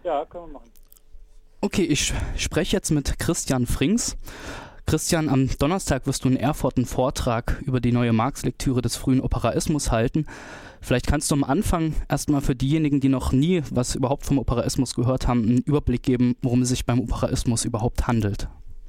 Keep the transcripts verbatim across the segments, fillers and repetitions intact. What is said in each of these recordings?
Ja, können wir machen. Okay, ich spreche jetzt mit Christian Frings. Christian, am Donnerstag wirst du in Erfurt einen Vortrag über die neue Marx-Lektüre des frühen Operaismus halten. Vielleicht kannst du am Anfang erstmal für diejenigen, die noch nie was überhaupt vom Operaismus gehört haben, einen Überblick geben, worum es sich beim Operaismus überhaupt handelt.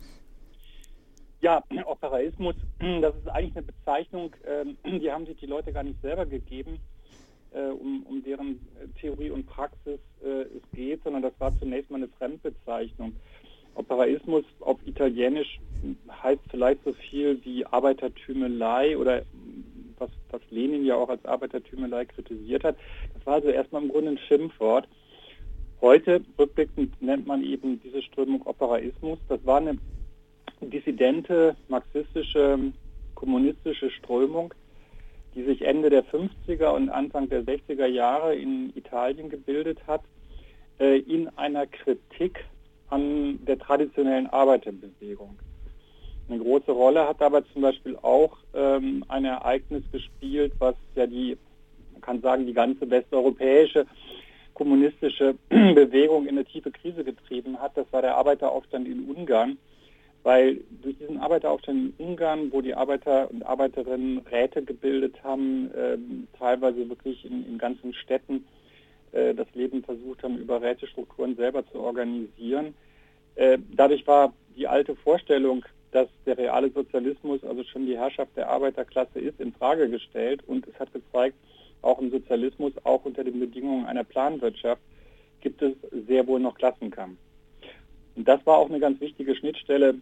Ja, Operaismus, das ist eigentlich eine Bezeichnung, die haben sich die Leute gar nicht selber gegeben, um, um deren Theorie und Praxis es geht, sondern das war zunächst mal eine Fremdbezeichnung. Operaismus auf Italienisch heißt vielleicht so viel wie Arbeitertümelei oder was, was Lenin ja auch als Arbeitertümelei kritisiert hat. Das war also erstmal im Grunde ein Schimpfwort. Heute, rückblickend, nennt man eben diese Strömung Operaismus. Das war eine dissidente, marxistische, kommunistische Strömung, die sich Ende der fünfziger und Anfang der sechziger Jahre in Italien gebildet hat, äh, in einer Kritik an der traditionellen Arbeiterbewegung. Eine große Rolle hat dabei zum Beispiel auch ähm, ein Ereignis gespielt, was ja die, man kann sagen, die ganze westeuropäische kommunistische Bewegung in eine tiefe Krise getrieben hat. Das war der Arbeiteraufstand in Ungarn, weil durch diesen Arbeiteraufstand in Ungarn, wo die Arbeiter und Arbeiterinnen Räte gebildet haben, ähm, teilweise wirklich in, in ganzen Städten äh, das Leben versucht haben, über Rätestrukturen selber zu organisieren. Äh, dadurch war die alte Vorstellung, dass der reale Sozialismus, also schon die Herrschaft der Arbeiterklasse ist, in Frage gestellt. Und es hat gezeigt, auch im Sozialismus, auch unter den Bedingungen einer Planwirtschaft, gibt es sehr wohl noch Klassenkampf. Und das war auch eine ganz wichtige Schnittstelle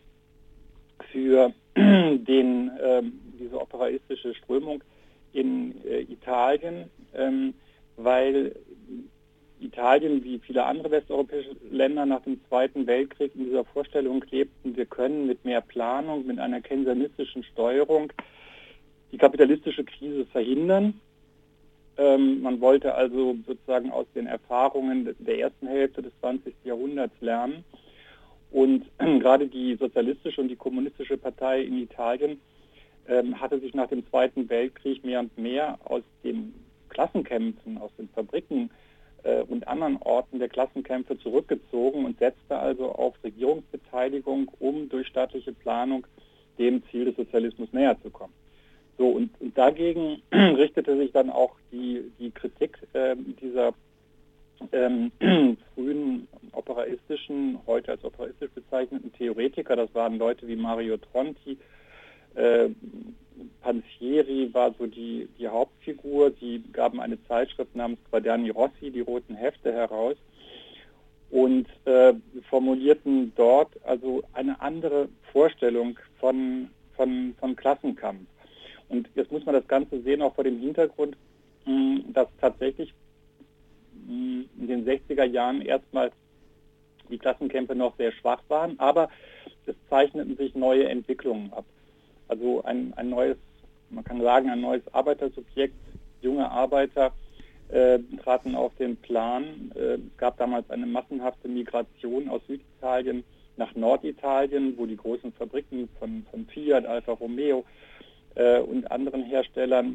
für den, äh, diese operaistische Strömung in äh, Italien, ähm, weil Italien wie viele andere westeuropäische Länder nach dem Zweiten Weltkrieg in dieser Vorstellung lebten, wir können mit mehr Planung, mit einer keynesianistischen Steuerung die kapitalistische Krise verhindern. Ähm, man wollte also sozusagen aus den Erfahrungen der ersten Hälfte des zwanzigsten Jahrhunderts lernen. Und äh, gerade die sozialistische und die kommunistische Partei in Italien ähm, hatte sich nach dem Zweiten Weltkrieg mehr und mehr aus den Klassenkämpfen, aus den Fabriken äh, und anderen Orten der Klassenkämpfe zurückgezogen und setzte also auf Regierungsbeteiligung, um durch staatliche Planung dem Ziel des Sozialismus näher zu kommen. So, und, und dagegen richtete sich dann auch die, die Kritik äh, dieser ähm, frühen operaistischen, heute als operaistisch bezeichneten Theoretiker. Das waren Leute wie Mario Tronti, äh, Pansieri war so die, die Hauptfigur. Sie gaben eine Zeitschrift namens Quaderni Rossi, die roten Hefte, heraus und äh, formulierten dort also eine andere Vorstellung von, von, von Klassenkampf. Und jetzt muss man das Ganze sehen auch vor dem Hintergrund, mh, dass tatsächlich mh, in den sechziger Jahren erstmal die Klassenkämpfe noch sehr schwach waren, aber es zeichneten sich neue Entwicklungen ab. Also ein, ein neues, man kann sagen, ein neues Arbeitersubjekt, junge Arbeiter äh, traten auf den Plan. Äh, es gab damals eine massenhafte Migration aus Süditalien nach Norditalien, wo die großen Fabriken von, von Fiat, Alfa Romeo äh, und anderen Herstellern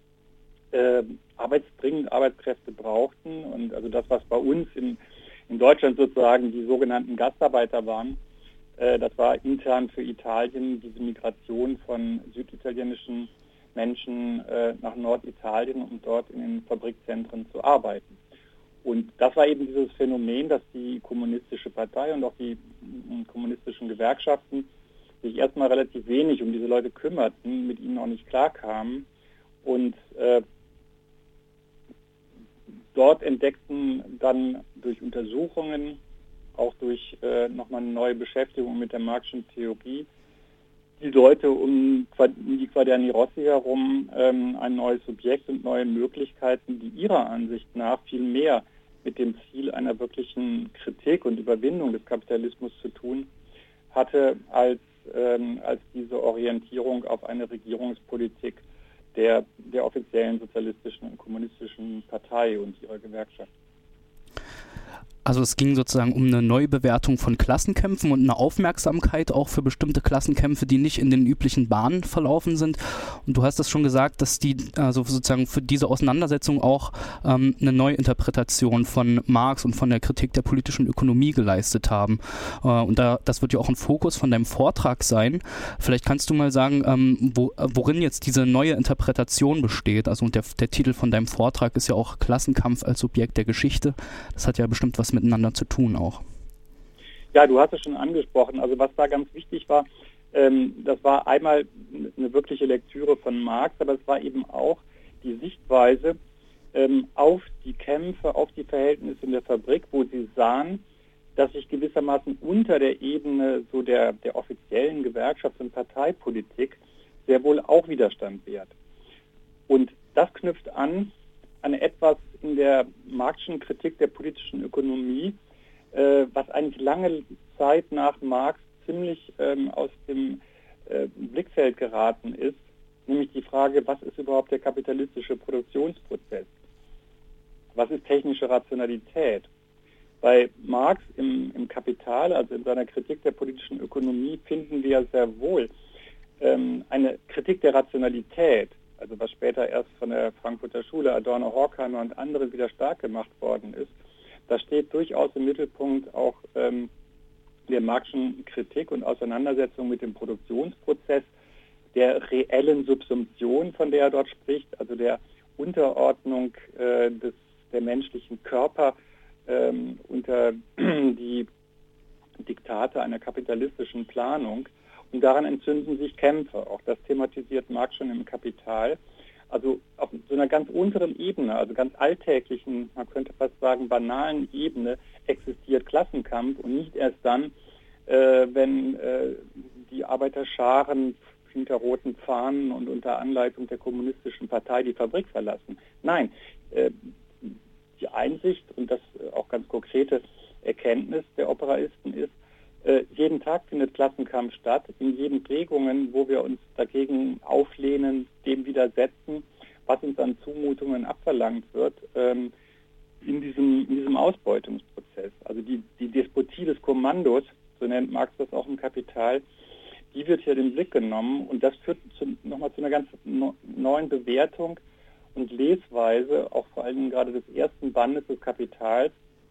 äh, arbeitsdringend Arbeitskräfte brauchten. Und also das, was bei uns in, in Deutschland sozusagen die sogenannten Gastarbeiter waren, das war intern für Italien diese Migration von süditalienischen Menschen äh, nach Norditalien, um dort in den Fabrikzentren zu arbeiten. Und das war eben dieses Phänomen, dass die kommunistische Partei und auch die äh, kommunistischen Gewerkschaften sich erstmal relativ wenig um diese Leute kümmerten, mit ihnen auch nicht klarkamen. Und äh, dort entdeckten dann durch Untersuchungen, auch durch äh, nochmal eine neue Beschäftigung mit der Marxischen Theorie, die Leute um die Quaderni Rossi herum ähm, ein neues Subjekt und neue Möglichkeiten, die ihrer Ansicht nach viel mehr mit dem Ziel einer wirklichen Kritik und Überwindung des Kapitalismus zu tun hatte, als, ähm, als diese Orientierung auf eine Regierungspolitik der, der offiziellen sozialistischen und kommunistischen Partei und ihrer Gewerkschaft. Also es ging sozusagen um eine Neubewertung von Klassenkämpfen und eine Aufmerksamkeit auch für bestimmte Klassenkämpfe, die nicht in den üblichen Bahnen verlaufen sind. Und du hast es schon gesagt, dass die also sozusagen für diese Auseinandersetzung auch ähm, eine Neuinterpretation von Marx und von der Kritik der politischen Ökonomie geleistet haben. Äh, und da, das wird ja auch ein Fokus von deinem Vortrag sein. Vielleicht kannst du mal sagen, ähm, wo, worin jetzt diese neue Interpretation besteht. Also und der, der Titel von deinem Vortrag ist ja auch Klassenkampf als Subjekt der Geschichte. Das hat ja bestimmt was miteinander zu tun auch. Ja, du hast es schon angesprochen. Also was da ganz wichtig war, ähm, das war einmal eine wirkliche Lektüre von Marx, aber es war eben auch die Sichtweise ähm, auf die Kämpfe, auf die Verhältnisse in der Fabrik, wo sie sahen, dass sich gewissermaßen unter der Ebene so der, der offiziellen Gewerkschafts- und Parteipolitik sehr wohl auch Widerstand wehrt. Und das knüpft an an etwas in der Marxischen Kritik der politischen Ökonomie, äh, was eigentlich lange Zeit nach Marx ziemlich ähm, aus dem äh, Blickfeld geraten ist, nämlich die Frage, was ist überhaupt der kapitalistische Produktionsprozess? Was ist technische Rationalität? Bei Marx im, im Kapital, also in seiner Kritik der politischen Ökonomie, finden wir sehr wohl ähm, eine Kritik der Rationalität, also was später erst von der Frankfurter Schule, Adorno, Horkheimer und anderen wieder stark gemacht worden ist. Da steht durchaus im Mittelpunkt auch ähm, der Marxischen Kritik und Auseinandersetzung mit dem Produktionsprozess, der reellen Subsumption, von der er dort spricht, also der Unterordnung äh, des, der menschlichen Körper ähm, unter die Diktate einer kapitalistischen Planung. Und daran entzünden sich Kämpfe. Auch das thematisiert Marx schon im Kapital. Also auf so einer ganz unteren Ebene, also ganz alltäglichen, man könnte fast sagen banalen Ebene, existiert Klassenkampf und nicht erst dann, äh, wenn äh, die Arbeiterscharen hinter roten Fahnen und unter Anleitung der kommunistischen Partei die Fabrik verlassen. Nein, äh, die Einsicht und das äh, auch ganz konkrete Erkenntnis der Operaisten ist, äh, jeden Tag findet Klassenkampf statt, in jeden Prägungen, wo wir uns dagegen auflehnen, dem widersetzen, was uns an Zumutungen abverlangt wird, ähm, in diesem, in diesem Ausbeutungsprozess. Also die, die Despotie des Kommandos, so nennt Marx das auch im Kapital, die wird hier in den Blick genommen und das führt zu, nochmal zu einer ganz no, neuen Bewertung und Lesweise, auch vor allem gerade des ersten Bandes des Kapitals,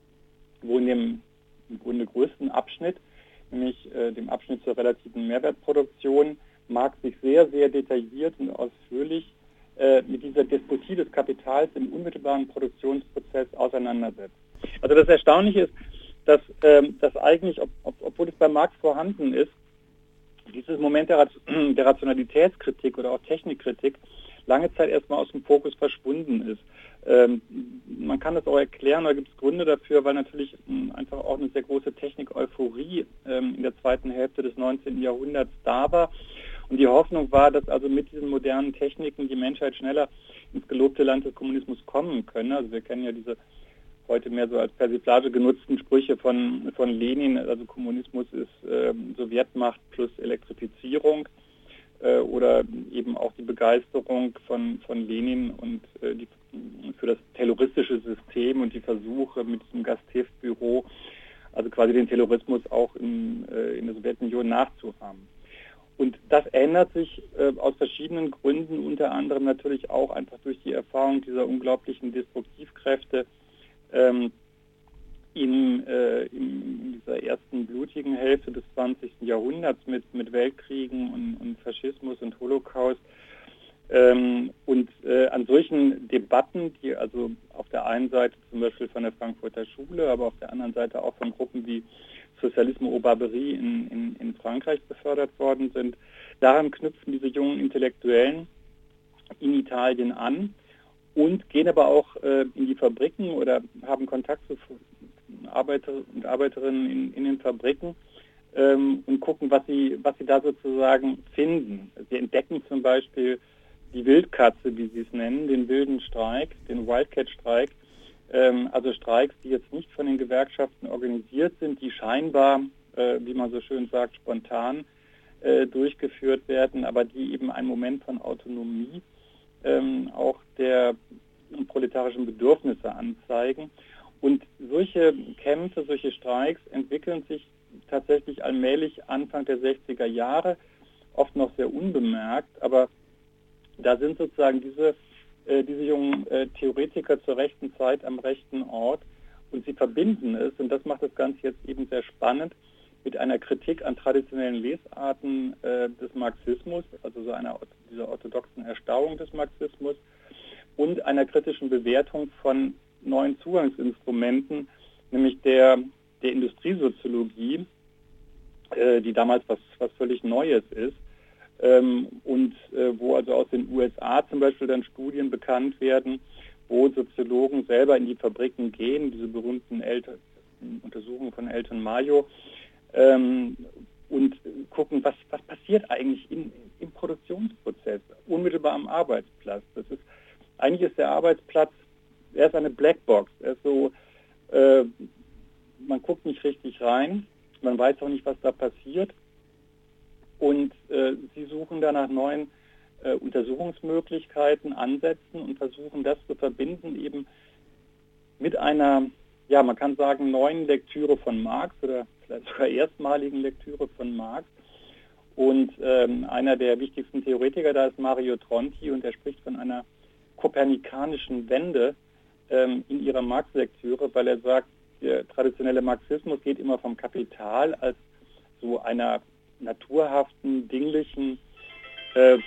wo in dem im Grunde größten Abschnitt, nämlich äh, dem Abschnitt zur relativen Mehrwertproduktion, Marx sich sehr, sehr detailliert und ausführlich äh, mit dieser Despotie des Kapitals im unmittelbaren Produktionsprozess auseinandersetzt. Also das Erstaunliche ist, dass, ähm, dass eigentlich, ob, ob, obwohl es bei Marx vorhanden ist, dieses Moment der, der Rationalitätskritik oder auch Technikkritik lange Zeit erstmal aus dem Fokus verschwunden ist. Ähm, man kann das auch erklären, da gibt es Gründe dafür, weil natürlich mh, einfach auch eine sehr große Technik-Euphorie ähm, in der zweiten Hälfte des neunzehnten Jahrhunderts da war. Und die Hoffnung war, dass also mit diesen modernen Techniken die Menschheit schneller ins gelobte Land des Kommunismus kommen könne. Also wir kennen ja diese heute mehr so als Persiflage genutzten Sprüche von, von Lenin, also Kommunismus ist äh, Sowjetmacht plus Elektrifizierung. Oder eben auch die Begeisterung von, von Lenin und äh, die, für das terroristische System und die Versuche mit diesem Gasthilfbüro, also quasi den Terrorismus auch in, äh, in der Sowjetunion nachzuahmen. Und das ändert sich äh, aus verschiedenen Gründen, unter anderem natürlich auch einfach durch die Erfahrung dieser unglaublichen Destruktivkräfte ähm, in, äh, in dieser ersten blutigen Hälfte des zwanzigsten Jahrhunderts mit, mit Weltkriegen und, und Faschismus und Holocaust. Ähm, und äh, an solchen Debatten, die also auf der einen Seite zum Beispiel von der Frankfurter Schule, aber auf der anderen Seite auch von Gruppen wie Socialisme au Barbarie in, in, in Frankreich befördert worden sind, daran knüpfen diese jungen Intellektuellen in Italien an und gehen aber auch äh, in die Fabriken oder haben Kontakt zu Arbeiter und Arbeiterinnen in, in den Fabriken ähm, und gucken, was sie, was sie da sozusagen finden. Sie entdecken zum Beispiel die Wildkatze, wie sie es nennen, den wilden Streik, den Wildcat-Streik, ähm, also Streiks, die jetzt nicht von den Gewerkschaften organisiert sind, die scheinbar, äh, wie man so schön sagt, spontan äh, durchgeführt werden, aber die eben einen Moment von Autonomie ähm, auch der proletarischen Bedürfnisse anzeigen. Und solche Kämpfe, solche Streiks entwickeln sich tatsächlich allmählich Anfang der sechziger Jahre, oft noch sehr unbemerkt, aber da sind sozusagen diese, äh, diese jungen äh, Theoretiker zur rechten Zeit am rechten Ort und sie verbinden es, und das macht das Ganze jetzt eben sehr spannend, mit einer Kritik an traditionellen Lesarten äh, des Marxismus, also so einer dieser orthodoxen Erstarrung des Marxismus und einer kritischen Bewertung von neuen Zugangsinstrumenten, nämlich der, der Industriesoziologie, äh, die damals was, was völlig Neues ist, ähm, und äh, wo also aus den U S A zum Beispiel dann Studien bekannt werden, wo Soziologen selber in die Fabriken gehen, diese berühmten Elton, Untersuchungen von Elton Mayo, ähm, und gucken, was, was passiert eigentlich in, im Produktionsprozess, unmittelbar am Arbeitsplatz. Das ist, eigentlich ist der Arbeitsplatz, er ist eine Blackbox. Er ist so, äh, man guckt nicht richtig rein, man weiß auch nicht, was da passiert. Und äh, sie suchen da nach neuen äh, Untersuchungsmöglichkeiten, Ansätzen und versuchen das zu verbinden eben mit einer, ja, man kann sagen, neuen Lektüre von Marx oder vielleicht sogar erstmaligen Lektüre von Marx. Und ähm, einer der wichtigsten Theoretiker da ist Mario Tronti, und er spricht von einer kopernikanischen Wende ähm, in ihrer Marx-Lektüre, weil er sagt, der traditionelle Marxismus geht immer vom Kapital als so einer naturhaften, dinglichen, äh,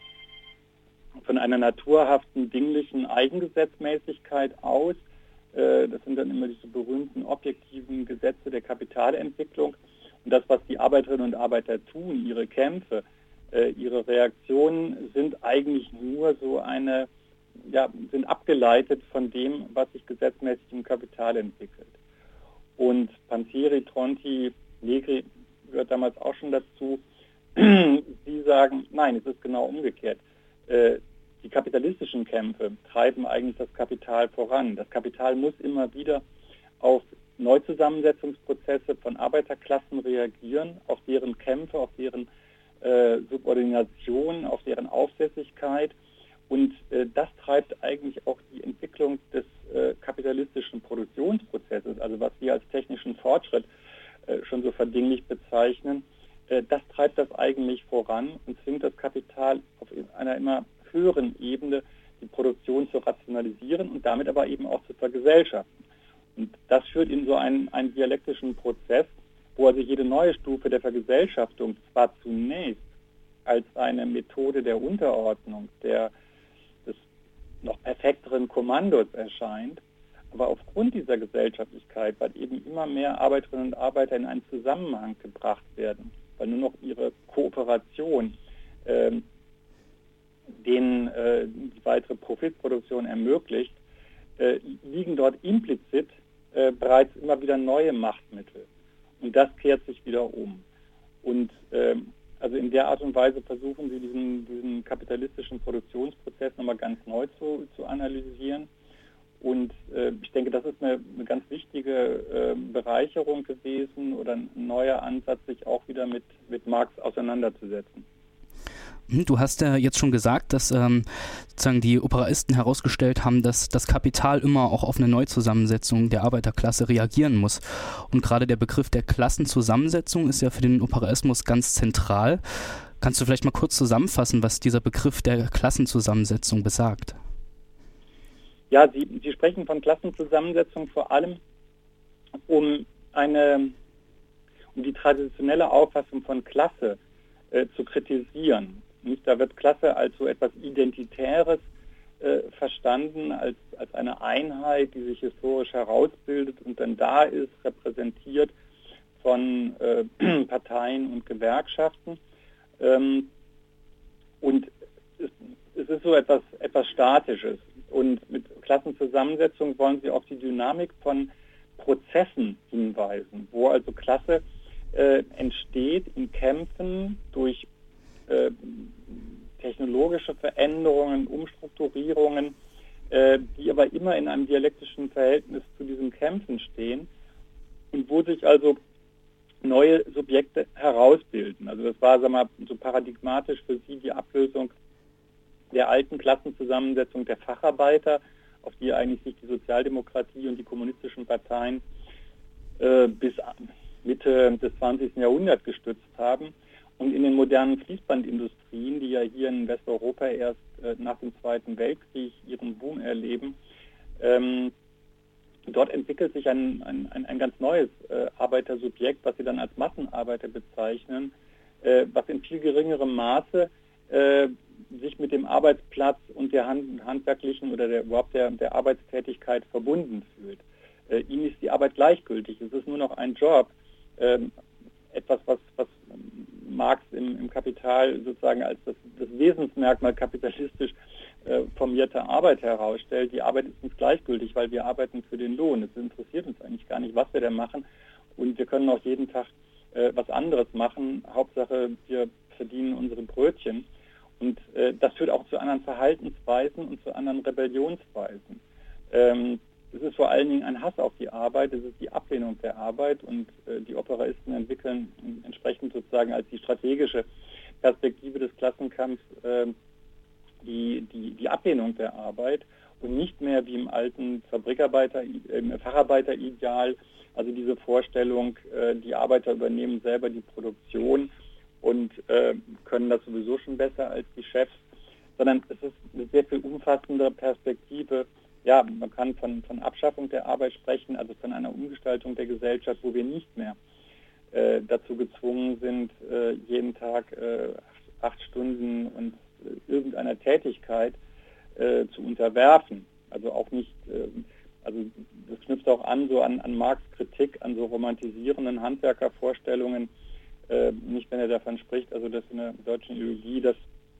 von einer naturhaften, dinglichen Eigengesetzmäßigkeit aus. Äh, das sind dann immer diese berühmten objektiven Gesetze der Kapitalentwicklung. Und das, was die Arbeiterinnen und Arbeiter tun, ihre Kämpfe, äh, ihre Reaktionen, sind eigentlich nur so eine, ja, sind abgeleitet von dem, was sich gesetzmäßig im Kapital entwickelt. Und Pansieri, Tronti, Negri gehört damals auch schon dazu. Sie sagen, nein, es ist genau umgekehrt. Äh, die kapitalistischen Kämpfe treiben eigentlich das Kapital voran. Das Kapital muss immer wieder auf Neuzusammensetzungsprozesse von Arbeiterklassen reagieren, auf deren Kämpfe, auf deren äh, Subordination, auf deren Aufsässigkeit. Und äh, das treibt eigentlich auch die Entwicklung des äh, kapitalistischen Produktionsprozesses, also was wir als technischen Fortschritt äh, schon so verdinglich bezeichnen. Äh, das treibt das eigentlich voran und zwingt das Kapital auf einer immer höheren Ebene die Produktion zu rationalisieren und damit aber eben auch zu vergesellschaften. Und das führt in so einen, einen dialektischen Prozess, wo also jede neue Stufe der Vergesellschaftung zwar zunächst als eine Methode der Unterordnung, der des noch perfekteren Kommandos erscheint, aber aufgrund dieser Gesellschaftlichkeit, weil eben immer mehr Arbeiterinnen und Arbeiter in einen Zusammenhang gebracht werden, weil nur noch ihre Kooperation äh, denen äh, die weitere Profitproduktion ermöglicht, äh, liegen dort implizit äh, bereits immer wieder neue Machtmittel. Und das kehrt sich wieder um. Und äh, also in der Art und Weise versuchen sie diesen, diesen kapitalistischen Produktionsprozess nochmal ganz neu zu, zu analysieren. Und äh, ich denke, das ist eine, eine ganz wichtige äh, Bereicherung gewesen oder ein neuer Ansatz, sich auch wieder mit, mit Marx auseinanderzusetzen. Du hast ja jetzt schon gesagt, dass ähm, sozusagen die Operaisten herausgestellt haben, dass das Kapital immer auch auf eine Neuzusammensetzung der Arbeiterklasse reagieren muss. Und gerade der Begriff der Klassenzusammensetzung ist ja für den Operaismus ganz zentral. Kannst du vielleicht mal kurz zusammenfassen, was dieser Begriff der Klassenzusammensetzung besagt? Ja, Sie, Sie sprechen von Klassenzusammensetzung vor allem, um eine, um die traditionelle Auffassung von Klasse äh, zu kritisieren. Nicht, da wird Klasse als so etwas Identitäres äh, verstanden, als, als eine Einheit, die sich historisch herausbildet und dann da ist, repräsentiert von äh, Parteien und Gewerkschaften. Ähm, und es, es ist so etwas, etwas Statisches. Und mit Klassenzusammensetzung wollen sie auf die Dynamik von Prozessen hinweisen, wo also Klasse äh, entsteht in Kämpfen durch äh, technologische Veränderungen, Umstrukturierungen, äh, die aber immer in einem dialektischen Verhältnis zu diesen Kämpfen stehen und wo sich also neue Subjekte herausbilden. Also das war, sagen wir mal, so paradigmatisch für sie die Ablösung der alten Klassenzusammensetzung der Facharbeiter auf die eigentlich sich die Sozialdemokratie und die kommunistischen Parteien äh, bis Mitte des zwanzigsten Jahrhunderts gestützt haben. Und in den modernen Fließbandindustrien, die ja hier in Westeuropa erst äh, nach dem Zweiten Weltkrieg ihren Boom erleben, ähm, dort entwickelt sich ein, ein, ein, ein ganz neues äh, Arbeitersubjekt, was sie dann als Massenarbeiter bezeichnen, äh, was in viel geringerem Maße äh, sich mit dem Arbeitsplatz und der hand, handwerklichen oder der, überhaupt der, der Arbeitstätigkeit verbunden fühlt. Äh, ihnen ist die Arbeit gleichgültig. Es ist nur noch ein Job, äh, etwas, was, was Marx im, im Kapital sozusagen als das, das Wesensmerkmal kapitalistisch äh, formierter Arbeit herausstellt. Die Arbeit ist uns gleichgültig, weil wir arbeiten für den Lohn. Es interessiert uns eigentlich gar nicht, was wir da machen. Und wir können auch jeden Tag äh, was anderes machen. Hauptsache, wir verdienen unsere Brötchen. Und äh, das führt auch zu anderen Verhaltensweisen und zu anderen Rebellionsweisen. Ähm, es ist vor allen Dingen ein Hass auf die Arbeit, es ist die Ablehnung der Arbeit und äh, die Operaisten entwickeln entsprechend sozusagen als die strategische Perspektive des Klassenkampfs äh, die, die, die Ablehnung der Arbeit und nicht mehr wie im alten Fabrikarbeiter, im Facharbeiter-Ideal, also diese Vorstellung, äh, die Arbeiter übernehmen selber die Produktion und äh, können das sowieso schon besser als die Chefs, sondern es ist eine sehr viel umfassendere Perspektive. Ja, man kann von, von Abschaffung der Arbeit sprechen, also von einer Umgestaltung der Gesellschaft, wo wir nicht mehr äh, dazu gezwungen sind, äh, jeden Tag äh, acht, acht Stunden und äh, irgendeiner Tätigkeit äh, zu unterwerfen. Also auch nicht, äh, also das knüpft auch an so an, an Marx' Kritik, an so romantisierenden Handwerkervorstellungen, äh, nicht wenn er davon spricht, also dass in der deutschen Ideologie, dass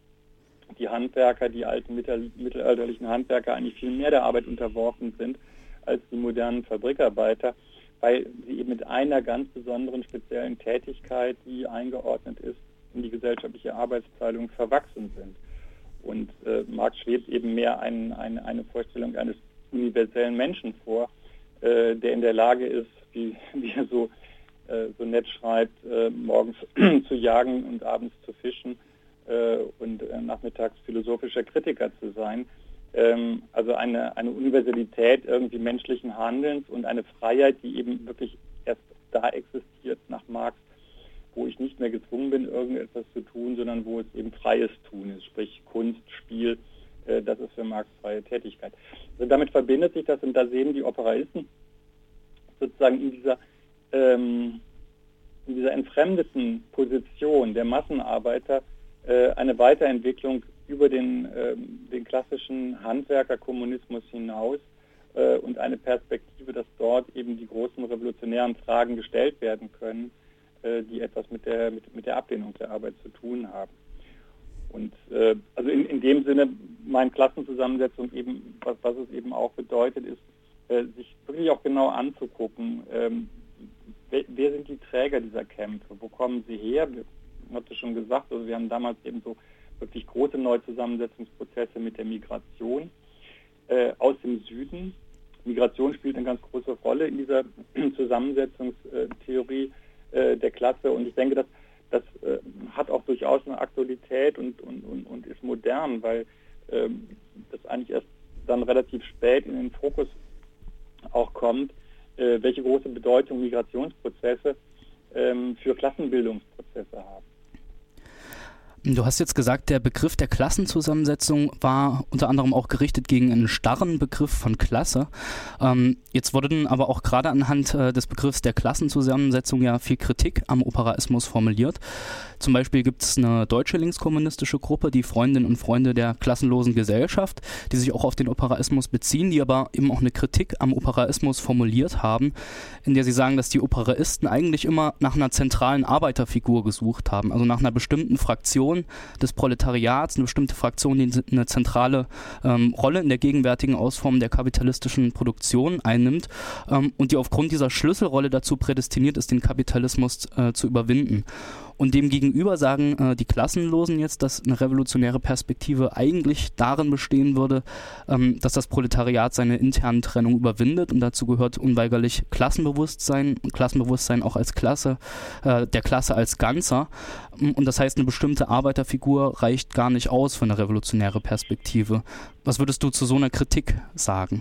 die Handwerker, die alten mittel, mittelalterlichen Handwerker eigentlich viel mehr der Arbeit unterworfen sind als die modernen Fabrikarbeiter, weil sie eben mit einer ganz besonderen speziellen Tätigkeit, die eingeordnet ist in die gesellschaftliche Arbeitsteilung, verwachsen sind. Und äh, Marx schwebt eben mehr ein, ein, eine Vorstellung eines universellen Menschen vor, äh, der in der Lage ist, wie, wie er so, äh, so nett schreibt, äh, morgens zu jagen und abends zu fischen, und nachmittags philosophischer Kritiker zu sein. Also eine, eine Universalität irgendwie menschlichen Handelns und eine Freiheit, die eben wirklich erst da existiert nach Marx, wo ich nicht mehr gezwungen bin, irgendetwas zu tun, sondern wo es eben freies Tun ist, sprich Kunst, Spiel, das ist für Marx freie Tätigkeit. Also damit verbindet sich das und da sehen die Operaisten sozusagen in dieser, ähm, in dieser entfremdeten Position der Massenarbeiter eine Weiterentwicklung über den, äh, den klassischen Handwerkerkommunismus hinaus äh, und eine Perspektive, dass dort eben die großen revolutionären Fragen gestellt werden können, äh, die etwas mit der, mit, mit der Ablehnung der Arbeit zu tun haben. Und äh, also in, in dem Sinne, meine Klassenzusammensetzung eben, was, was es eben auch bedeutet, ist, äh, sich wirklich auch genau anzugucken, ähm, wer, wer sind die Träger dieser Kämpfe, wo kommen sie her? Ich hatte schon gesagt, also wir haben damals eben so wirklich große Neuzusammensetzungsprozesse mit der Migration äh, aus dem Süden. Migration spielt eine ganz große Rolle in dieser Zusammensetzungstheorie äh, der Klasse und ich denke, das, das äh, hat auch durchaus eine Aktualität und, und, und, und ist modern, weil äh, das eigentlich erst dann relativ spät in den Fokus auch kommt, äh, welche große Bedeutung Migrationsprozesse äh, für Klassenbildungsprozesse haben. Du hast jetzt gesagt, der Begriff der Klassenzusammensetzung war unter anderem auch gerichtet gegen einen starren Begriff von Klasse. Ähm, jetzt wurde dann aber auch gerade anhand äh, des Begriffs der Klassenzusammensetzung ja viel Kritik am Operaismus formuliert. Zum Beispiel gibt es eine deutsche linkskommunistische Gruppe, die Freundinnen und Freunde der klassenlosen Gesellschaft, die sich auch auf den Operaismus beziehen, die aber eben auch eine Kritik am Operaismus formuliert haben, in der sie sagen, dass die Operaisten eigentlich immer nach einer zentralen Arbeiterfigur gesucht haben, also nach einer bestimmten Fraktion des Proletariats, eine bestimmte Fraktion, die eine zentrale ähm, Rolle in der gegenwärtigen Ausformung der kapitalistischen Produktion einnimmt ähm, und die aufgrund dieser Schlüsselrolle dazu prädestiniert ist, den Kapitalismus äh, zu überwinden. Und demgegenüber sagen äh, die Klassenlosen jetzt, dass eine revolutionäre Perspektive eigentlich darin bestehen würde, ähm, dass das Proletariat seine internen Trennung überwindet, und dazu gehört unweigerlich Klassenbewusstsein, Klassenbewusstsein auch als Klasse, äh, der Klasse als Ganzer. Und das heißt, eine bestimmte Arbeiterfigur reicht gar nicht aus für eine revolutionäre Perspektive. Was würdest du zu so einer Kritik sagen?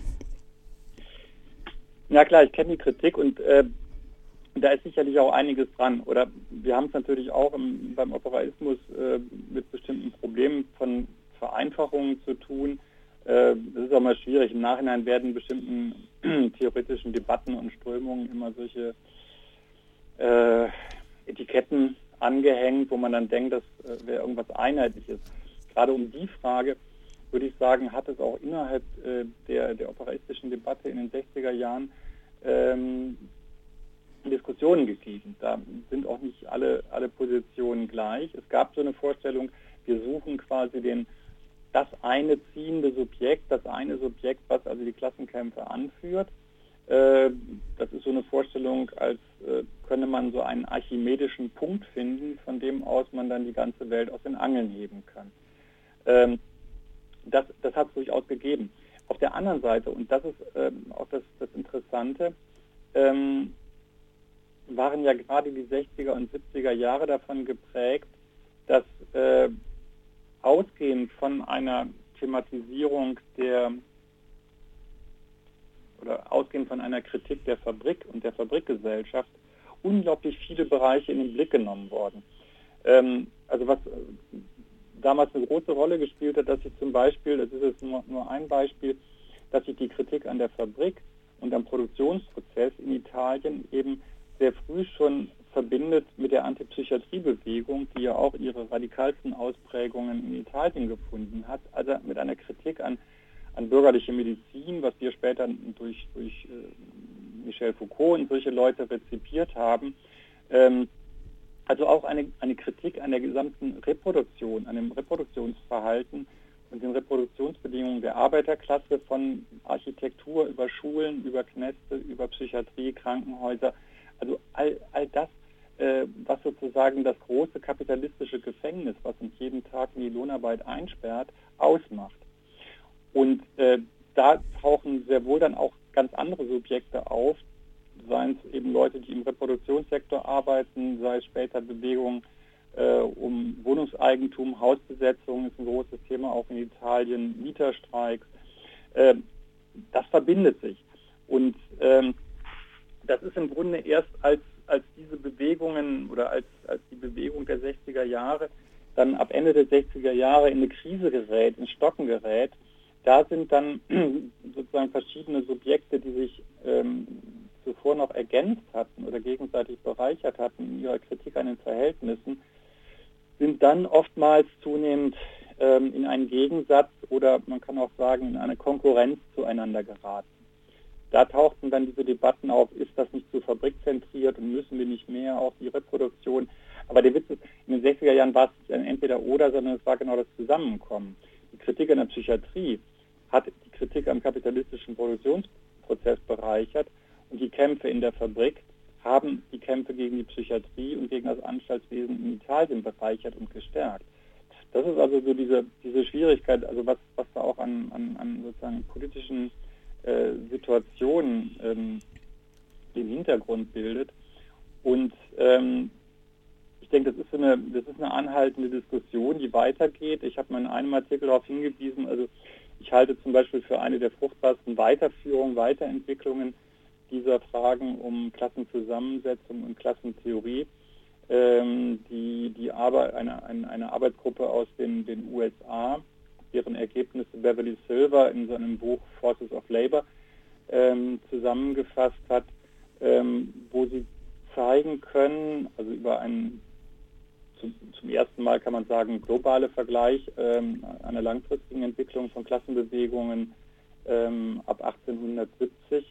Ja klar, ich kenne die Kritik und äh, da ist sicherlich auch einiges dran. Oder wir haben es natürlich auch im, beim Operaismus äh, mit bestimmten Problemen von Vereinfachungen zu tun. Äh, das ist auch mal schwierig. Im Nachhinein werden bestimmten theoretischen Debatten und Strömungen immer solche äh, Etiketten angehängt, wo man dann denkt, das äh, wäre irgendwas Einheitliches. Gerade um die Frage, würde ich sagen, hat es auch innerhalb äh, der, der operaistischen Debatte in den sechziger Jahren ähm, Diskussionen gegeben. Da sind auch nicht alle, alle Positionen gleich. Es gab so eine Vorstellung, wir suchen quasi den, das eine ziehende Subjekt, das eine Subjekt, was also die Klassenkämpfe anführt. Äh, das ist so eine Vorstellung, als äh, könne man so einen archimedischen Punkt finden, von dem aus man dann die ganze Welt aus den Angeln heben kann. Ähm, das das hat es durchaus gegeben. Auf der anderen Seite, und das ist ähm, auch das, das Interessante, ähm, waren ja gerade die sechziger und siebziger Jahre davon geprägt, dass äh, ausgehend von einer Thematisierung der oder ausgehend von einer Kritik der Fabrik und der Fabrikgesellschaft unglaublich viele Bereiche in den Blick genommen worden. Ähm, also was äh, damals eine große Rolle gespielt hat, dass sich zum Beispiel, das ist jetzt nur, nur ein Beispiel, dass sich die Kritik an der Fabrik und am Produktionsprozess in Italien eben sehr früh schon verbindet mit der Antipsychiatriebewegung, die ja auch ihre radikalsten Ausprägungen in Italien gefunden hat, also mit einer Kritik an, an bürgerliche Medizin, was wir später durch, durch äh, Michel Foucault und solche Leute rezipiert haben. Ähm, also auch eine, eine Kritik an der gesamten Reproduktion, an dem Reproduktionsverhalten und den Reproduktionsbedingungen der Arbeiterklasse, von Architektur über Schulen, über Kneste, über Psychiatrie, Krankenhäuser. Also all, all das, äh, was sozusagen das große kapitalistische Gefängnis, was uns jeden Tag in die Lohnarbeit einsperrt, ausmacht. Und äh, da tauchen sehr wohl dann auch ganz andere Subjekte auf, seien es eben Leute, die im Reproduktionssektor arbeiten, sei es später Bewegungen äh, um Wohnungseigentum, Hausbesetzung ist ein großes Thema auch in Italien, Mieterstreiks. Äh, das verbindet sich. Und ähm, das ist im Grunde erst als, als diese Bewegungen oder als, als die Bewegung der sechziger Jahre dann ab Ende der sechziger Jahre in eine Krise gerät, ins Stocken gerät. Da sind dann sozusagen verschiedene Subjekte, die sich ähm, zuvor noch ergänzt hatten oder gegenseitig bereichert hatten in ihrer Kritik an den Verhältnissen, sind dann oftmals zunehmend ähm, in einen Gegensatz oder man kann auch sagen in eine Konkurrenz zueinander geraten. Da tauchten dann diese Debatten auf, ist das nicht zu fabrikzentriert und müssen wir nicht mehr auf die Reproduktion. Aber der Witz ist, in den sechziger Jahren war es nicht ein Entweder-Oder, sondern es war genau das Zusammenkommen. Die Kritik an der Psychiatrie hat die Kritik am kapitalistischen Produktionsprozess bereichert und die Kämpfe in der Fabrik haben die Kämpfe gegen die Psychiatrie und gegen das Anstaltswesen in Italien bereichert und gestärkt. Das ist also so diese, diese Schwierigkeit, also was, was da auch an, an, an sozusagen politischen äh, Situationen ähm, den Hintergrund bildet. Und ähm, ich denke, das ist, so eine, das ist eine anhaltende Diskussion, die weitergeht. Ich habe mal in einem Artikel darauf hingewiesen, also ich halte zum Beispiel für eine der fruchtbarsten Weiterführungen, Weiterentwicklungen dieser Fragen um Klassenzusammensetzung und Klassentheorie, ähm, die, die Arbeit, eine, eine, eine Arbeitsgruppe aus den, den U S A, deren Ergebnisse Beverly Silver in seinem Buch Forces of Labor ähm, zusammengefasst hat, ähm, wo sie zeigen können, also über einen zum, zum ersten Mal kann man sagen, globale Vergleich ähm, einer langfristigen Entwicklung von Klassenbewegungen ähm, ab achtzehnhundertsiebzig,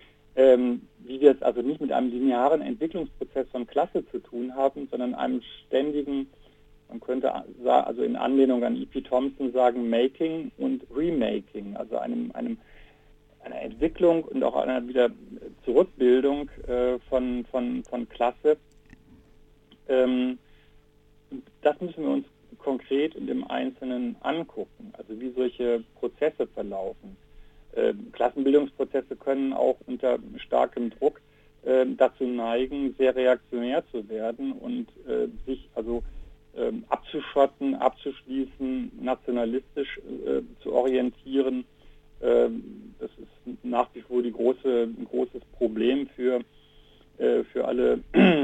ähm, wie wir es also nicht mit einem linearen Entwicklungsprozess von Klasse zu tun haben, sondern einem ständigen, man könnte also in Anlehnung an E P Thompson sagen, Making und Remaking, also einem, einem einer Entwicklung und auch einer wieder Zurückbildung äh, von, von, von Klasse, ähm, das müssen wir uns konkret und im Einzelnen angucken, also wie solche Prozesse verlaufen. Äh, Klassenbildungsprozesse können auch unter starkem Druck äh, dazu neigen, sehr reaktionär zu werden und äh, sich also äh, abzuschotten, abzuschließen, nationalistisch äh, zu orientieren. Äh, das ist nach wie vor die große, ein großes Problem für, äh, für alle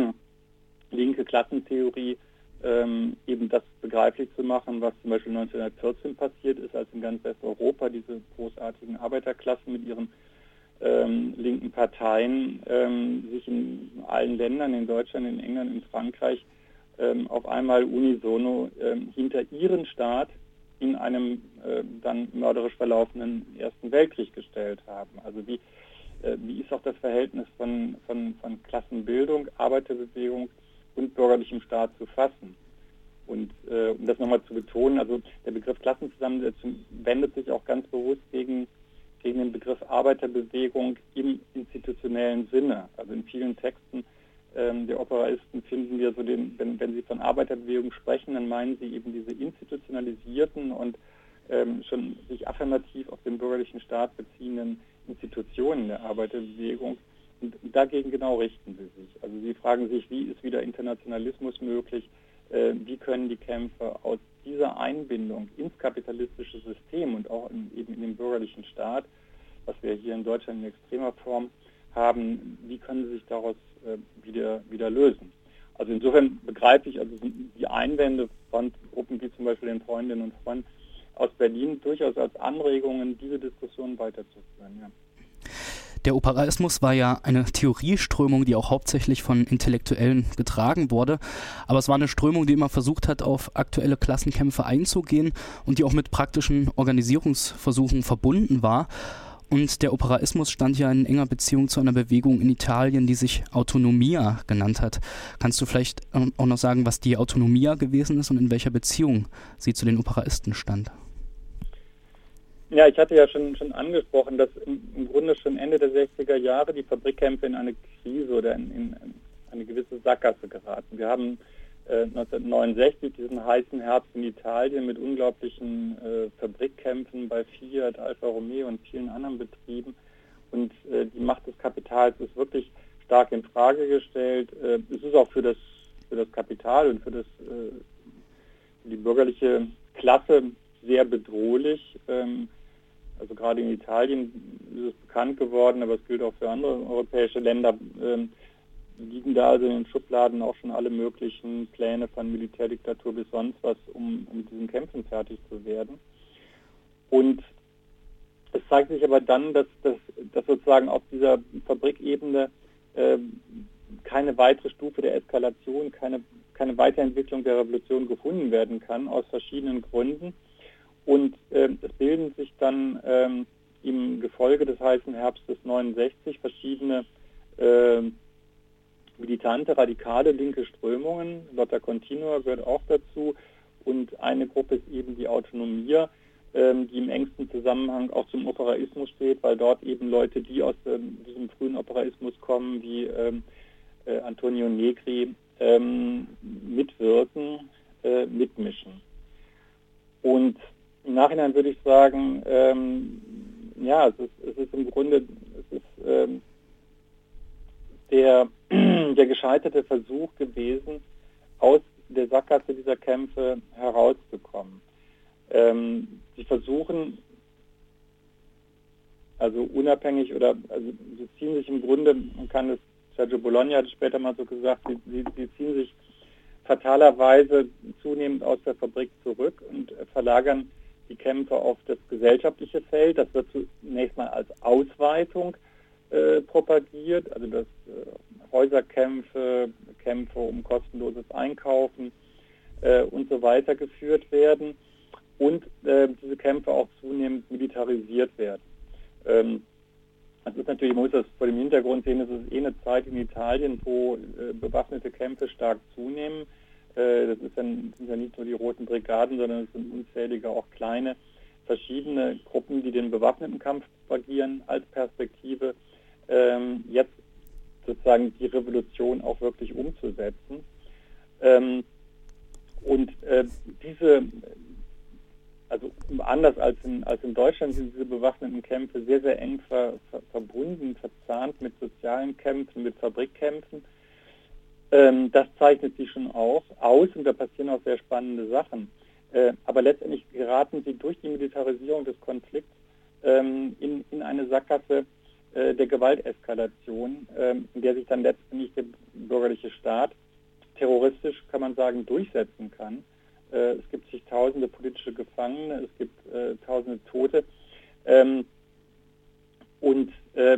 linke Klassentheorie, ähm, eben das begreiflich zu machen, was zum Beispiel neunzehnhundertvierzehn passiert ist, als in ganz Westeuropa diese großartigen Arbeiterklassen mit ihren ähm, linken Parteien ähm, sich in allen Ländern, in Deutschland, in England, in Frankreich, ähm, auf einmal unisono ähm, hinter ihren Staat in einem äh, dann mörderisch verlaufenden Ersten Weltkrieg gestellt haben. Also wie, äh, wie ist auch das Verhältnis von, von, von Klassenbildung, Arbeiterbewegung und bürgerlichem Staat zu fassen? Und äh, um das nochmal zu betonen, also der Begriff Klassenzusammensetzung wendet sich auch ganz bewusst gegen, gegen den Begriff Arbeiterbewegung im institutionellen Sinne. Also in vielen Texten ähm, der Operaisten finden wir so den, wenn, wenn sie von Arbeiterbewegung sprechen, dann meinen sie eben diese institutionalisierten und ähm, schon sich affirmativ auf den bürgerlichen Staat beziehenden Institutionen der Arbeiterbewegung. Und dagegen genau richten sie sich. Also sie fragen sich, wie ist wieder Internationalismus möglich? Äh, wie können die Kämpfe aus dieser Einbindung ins kapitalistische System und auch in, eben in den bürgerlichen Staat, was wir hier in Deutschland in extremer Form haben, wie können sie sich daraus äh, wieder, wieder lösen? Also insofern begreife ich also die Einwände von Gruppen wie zum Beispiel den Freundinnen und Freunden aus Berlin durchaus als Anregungen, diese Diskussion weiterzuführen. Ja. Der Operaismus war ja eine Theorieströmung, die auch hauptsächlich von Intellektuellen getragen wurde. Aber es war eine Strömung, die immer versucht hat, auf aktuelle Klassenkämpfe einzugehen und die auch mit praktischen Organisierungsversuchen verbunden war. Und der Operaismus stand ja in enger Beziehung zu einer Bewegung in Italien, die sich Autonomia genannt hat. Kannst du vielleicht auch noch sagen, was die Autonomia gewesen ist und in welcher Beziehung sie zu den Operaisten stand? Ja, ich hatte ja schon, schon angesprochen, dass im, im Grunde schon Ende der sechziger Jahre die Fabrikkämpfe in eine Krise oder in, in eine gewisse Sackgasse geraten. Wir haben äh, neunzehnhundertneunundsechzig diesen heißen Herbst in Italien mit unglaublichen äh, Fabrikkämpfen bei Fiat, Alfa Romeo und vielen anderen Betrieben. Und äh, die Macht des Kapitals ist wirklich stark in Frage gestellt. Äh, es ist auch für das, für das Kapital und für, das, äh, für die bürgerliche Klasse sehr bedrohlich. Ähm, Also gerade in Italien ist es bekannt geworden, aber es gilt auch für andere europäische Länder, ähm, liegen da also in den Schubladen auch schon alle möglichen Pläne von Militärdiktatur bis sonst was, um mit diesen Kämpfen fertig zu werden. Und es zeigt sich aber dann, dass, dass, dass sozusagen auf dieser Fabrikebene äh, keine weitere Stufe der Eskalation, keine, keine Weiterentwicklung der Revolution gefunden werden kann, aus verschiedenen Gründen. Und äh, es bilden sich dann ähm, im Gefolge des heißen Herbstes neunundsechzig verschiedene äh, militante, radikale linke Strömungen. Lotta Continua gehört auch dazu. Und eine Gruppe ist eben die Autonomia, ähm, die im engsten Zusammenhang auch zum Operaismus steht, weil dort eben Leute, die aus ähm, diesem frühen Operaismus kommen, wie ähm, äh, Antonio Negri, ähm, mitwirken, äh, mitmischen. Und im Nachhinein würde ich sagen, ähm, ja, es ist, es ist im Grunde es ist, ähm, der, der gescheiterte Versuch gewesen, aus der Sackgasse dieser Kämpfe herauszukommen. Ähm, sie versuchen, also unabhängig oder also sie ziehen sich im Grunde, man kann das, Sergio Bologna hat es später mal so gesagt, sie, sie, sie ziehen sich fatalerweise zunehmend aus der Fabrik zurück und verlagern die Kämpfe auf das gesellschaftliche Feld. Das wird zunächst mal als Ausweitung äh, propagiert, also dass äh, Häuserkämpfe, Kämpfe um kostenloses Einkaufen äh, und so weiter geführt werden und äh, diese Kämpfe auch zunehmend militarisiert werden. Ähm, das ist natürlich, man muss das vor dem Hintergrund sehen, es ist eh eine Zeit in Italien, wo äh, bewaffnete Kämpfe stark zunehmen. Das ist dann, sind ja nicht nur die Roten Brigaden, sondern es sind unzählige auch kleine, verschiedene Gruppen, die den bewaffneten Kampf propagieren als Perspektive, ähm, jetzt sozusagen die Revolution auch wirklich umzusetzen. Ähm, und äh, diese, also anders als in, als in Deutschland sind diese bewaffneten Kämpfe sehr, sehr eng ver, ver, verbunden, verzahnt mit sozialen Kämpfen, mit Fabrikkämpfen. Ähm, das zeichnet sie schon auch aus und da passieren auch sehr spannende Sachen. Äh, aber letztendlich geraten sie durch die Militarisierung des Konflikts ähm, in, in eine Sackgasse äh, der Gewalteskalation, äh, in der sich dann letztendlich der bürgerliche Staat terroristisch, kann man sagen, durchsetzen kann. Äh, es gibt zigtausende politische Gefangene, es gibt äh, tausende Tote. Ähm, und äh,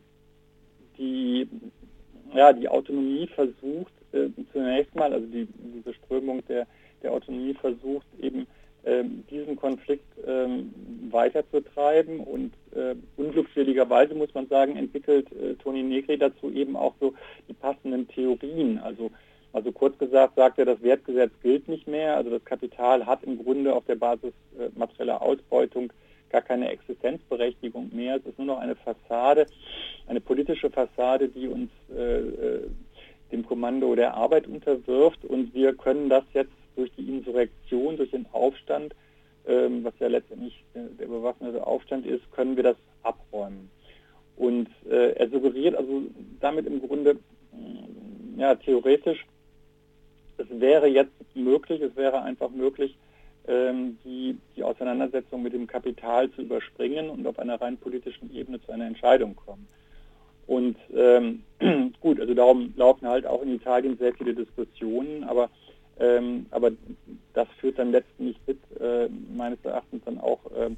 die, ja, die Autonomie versucht äh, zunächst mal, also die, diese Strömung der, der Autonomie versucht eben ähm, diesen Konflikt ähm, weiterzutreiben und äh, unglückseligerweise, muss man sagen, entwickelt äh, Toni Negri dazu eben auch so die passenden Theorien. Also, also kurz gesagt sagt er, das Wertgesetz gilt nicht mehr, also das Kapital hat im Grunde auf der Basis äh, materieller Ausbeutung gar keine Existenzberechtigung mehr. Es ist nur noch eine Fassade, eine politische Fassade, die uns äh, dem Kommando der Arbeit unterwirft und wir können das jetzt durch die Insurrektion, durch den Aufstand, ähm, was ja letztendlich der, der bewaffnete Aufstand ist, können wir das abräumen. Und äh, er suggeriert also damit im Grunde, äh, ja, theoretisch, es wäre jetzt möglich, es wäre einfach möglich, ähm, die, die Auseinandersetzung mit dem Kapital zu überspringen und auf einer rein politischen Ebene zu einer Entscheidung kommen. Und ähm, gut, also darum laufen halt auch in Italien sehr viele Diskussionen, aber Ähm, aber das führt dann letztendlich mit, äh, meines Erachtens dann auch äh,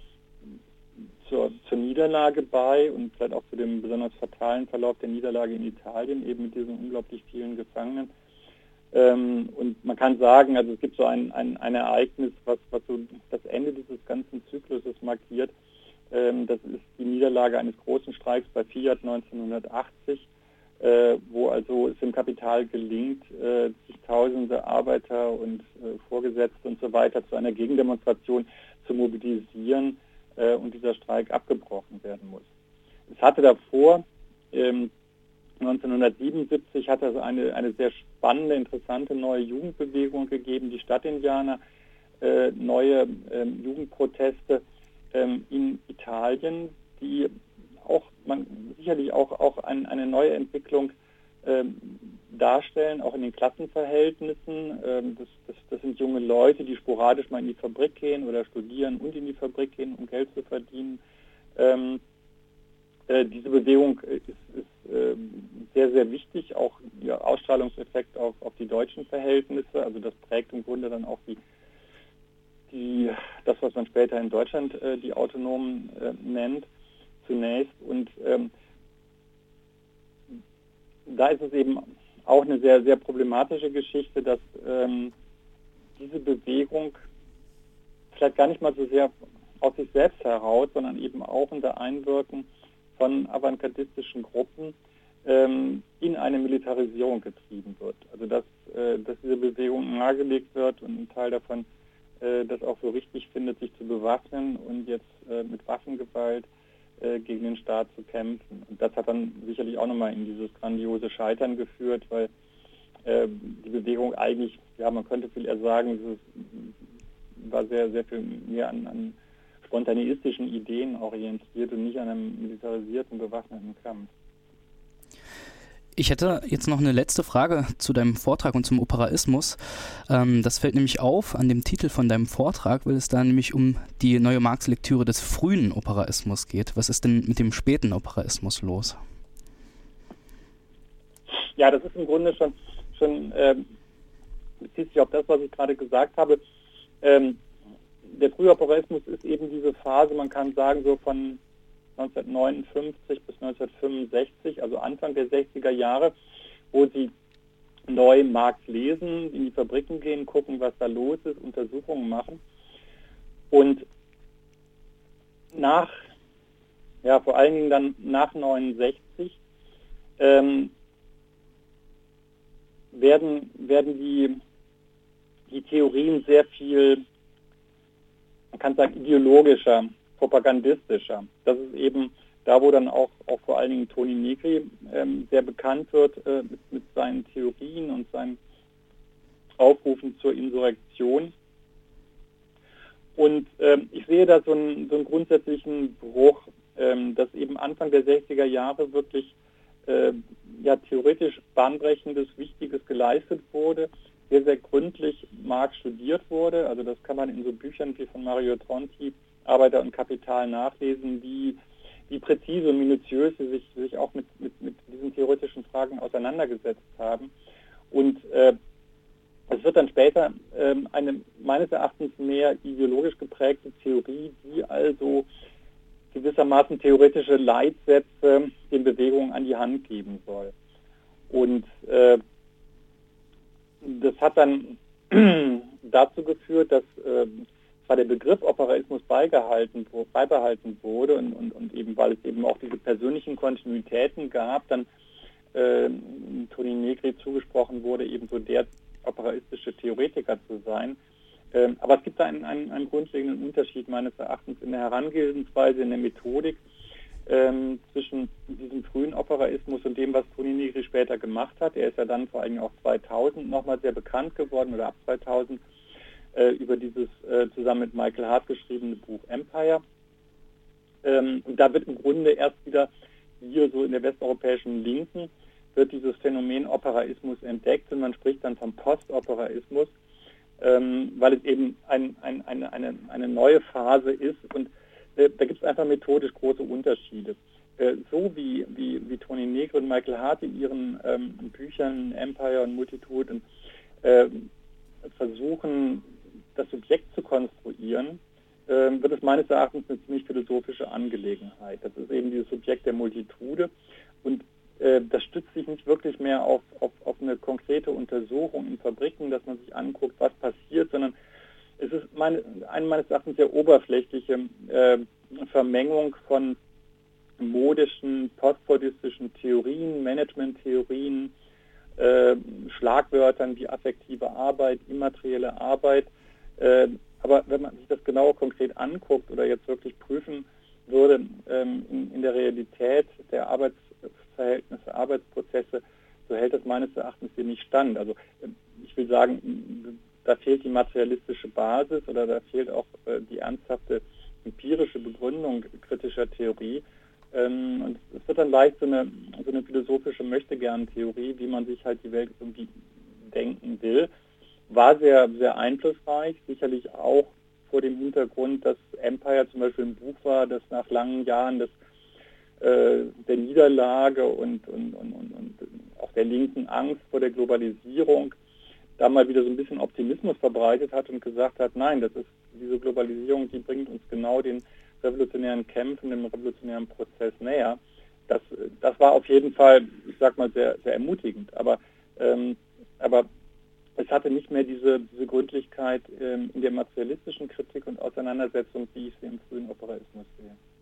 zur, zur Niederlage bei und vielleicht auch zu dem besonders fatalen Verlauf der Niederlage in Italien, eben mit diesen unglaublich vielen Gefangenen. Ähm, und man kann sagen, also es gibt so ein, ein, ein Ereignis, was, was so das Ende dieses ganzen Zykluses markiert. Ähm, das ist die Niederlage eines großen Streiks bei Fiat neunzehnhundertachtzig. Äh, wo also es dem Kapital gelingt, äh, zigtausende Arbeiter und äh, Vorgesetzte und so weiter zu einer Gegendemonstration zu mobilisieren äh, und dieser Streik abgebrochen werden muss. Es hatte davor, ähm, neunzehnhundertsiebenundsiebzig, hat es eine, eine sehr spannende, interessante neue Jugendbewegung gegeben, die Stadtindianer, äh, neue ähm, Jugendproteste ähm, in Italien, die auch man sicherlich auch, auch ein, eine neue Entwicklung ähm, darstellen, auch in den Klassenverhältnissen. Ähm, das, das, das sind junge Leute, die sporadisch mal in die Fabrik gehen oder studieren und in die Fabrik gehen, um Geld zu verdienen. Ähm, äh, diese Bewegung ist, ist äh, sehr, sehr wichtig, auch ihr Ausstrahlungseffekt auf, auf die deutschen Verhältnisse. Also das prägt im Grunde dann auch die, die das, was man später in Deutschland äh, die Autonomen äh, nennt. Zunächst und ähm, da ist es eben auch eine sehr, sehr problematische Geschichte, dass ähm, diese Bewegung vielleicht gar nicht mal so sehr aus sich selbst heraus, sondern eben auch unter Einwirken von avantgardistischen Gruppen ähm, in eine Militarisierung getrieben wird. Also dass, äh, dass diese Bewegung nahegelegt wird und ein Teil davon äh, das auch so richtig findet, sich zu bewaffnen und jetzt äh, mit Waffengewalt gegen den Staat zu kämpfen. Und das hat dann sicherlich auch nochmal in dieses grandiose Scheitern geführt, weil äh, die Bewegung eigentlich, ja, man könnte viel eher sagen, es ist, war sehr, sehr viel mehr an, an spontaneistischen Ideen orientiert und nicht an einem militarisierten, bewaffneten Kampf. Ich hätte jetzt noch eine letzte Frage zu deinem Vortrag und zum Operaismus. Ähm, das fällt nämlich auf an dem Titel von deinem Vortrag, weil es da nämlich um die neue Marx-Lektüre des frühen Operaismus geht. Was ist denn mit dem späten Operaismus los? Ja, das ist im Grunde schon, schon ähm, bezieht sich auf das, was ich gerade gesagt habe. Ähm, der frühe Operaismus ist eben diese Phase, man kann sagen, so von neunzehnhundertneunundfünfzig bis neunzehnhundertfünfundsechzig, also Anfang der sechziger Jahre, wo sie neu Marx lesen, in die Fabriken gehen, gucken, was da los ist, Untersuchungen machen. Und nach, ja, vor allen Dingen dann nach neunundsechzig, ähm, werden, werden die, die Theorien sehr viel, man kann sagen, ideologischer, propagandistischer. Das ist eben da, wo dann auch, auch vor allen Dingen Toni Negri ähm, sehr bekannt wird äh, mit, mit seinen Theorien und seinen aufrufen zur Insurrektion. Und ähm, ich sehe da so einen, so einen grundsätzlichen Bruch, ähm, dass eben Anfang der sechziger Jahre wirklich äh, ja, theoretisch bahnbrechendes, Wichtiges geleistet wurde, sehr, sehr gründlich Marx studiert wurde. Also das kann man in so Büchern wie von Mario Tronti, Arbeiter und Kapital, nachlesen, wie, wie präzise und minutiös sie sich, sich auch mit, mit, mit diesen theoretischen Fragen auseinandergesetzt haben. Und äh, es wird dann später ähm, eine meines Erachtens mehr ideologisch geprägte Theorie, die also gewissermaßen theoretische Leitsätze den Bewegungen an die Hand geben soll. Und äh, das hat dann dazu geführt, dass äh, zwar der Begriff Operaismus beigehalten, beibehalten wurde und, und, und eben, weil es eben auch diese persönlichen Kontinuitäten gab, dann äh, Toni Negri zugesprochen wurde, eben so der operaistische Theoretiker zu sein. Ähm, aber es gibt da einen, einen, einen grundlegenden Unterschied meines Erachtens in der Herangehensweise, in der Methodik ähm, zwischen diesem frühen Operaismus und dem, was Toni Negri später gemacht hat. Er ist ja dann vor allem auch zweitausend nochmal sehr bekannt geworden, oder ab zweitausend, äh, über dieses äh, zusammen mit Michael Hart geschriebene Buch Empire. Ähm, und da wird im Grunde erst wieder hier so in der westeuropäischen Linken wird dieses Phänomen Operaismus entdeckt und man spricht dann vom Postoperaismus, ähm, weil es eben ein, ein, eine, eine, eine neue Phase ist und äh, da gibt es einfach methodisch große Unterschiede. Äh, so wie, wie, wie Toni Negri und Michael Hart in ihren ähm, Büchern Empire und Multitude und, äh, versuchen, das Subjekt zu konstruieren, äh, wird es meines Erachtens eine ziemlich philosophische Angelegenheit. Das ist eben dieses Subjekt der Multitude und das stützt sich nicht wirklich mehr auf, auf, auf eine konkrete Untersuchung in Fabriken, dass man sich anguckt, was passiert, sondern es ist meine, eine meines Erachtens sehr oberflächliche äh, Vermengung von modischen, postfordistischen Theorien, Managementtheorien, äh, Schlagwörtern wie affektive Arbeit, immaterielle Arbeit. Äh, aber wenn man sich das genauer konkret anguckt oder jetzt wirklich prüfen würde, ähm, in, in der Realität der Arbeits Verhältnisse, Arbeitsprozesse, so hält das meines Erachtens hier nicht stand. Also ich will sagen, da fehlt die materialistische Basis oder da fehlt auch äh, die ernsthafte empirische Begründung kritischer Theorie. Ähm, und es wird dann leicht so eine, so eine philosophische Möchtegern-Theorie, wie man sich halt die Welt irgendwie denken will. War sehr, sehr einflussreich, sicherlich auch vor dem Hintergrund, dass Empire zum Beispiel ein Buch war, das nach langen Jahren des der Niederlage und, und, und, und auch der linken Angst vor der Globalisierung da mal wieder so ein bisschen Optimismus verbreitet hat und gesagt hat, nein, das ist diese Globalisierung, die bringt uns genau den revolutionären Kämpfen, dem revolutionären Prozess näher. Das, das war auf jeden Fall, ich sag mal, sehr, sehr ermutigend. Aber, ähm, aber es hatte nicht mehr diese, diese Gründlichkeit ähm, in der materialistischen Kritik und Auseinandersetzung, wie ich sie im frühen Operaismus sehe.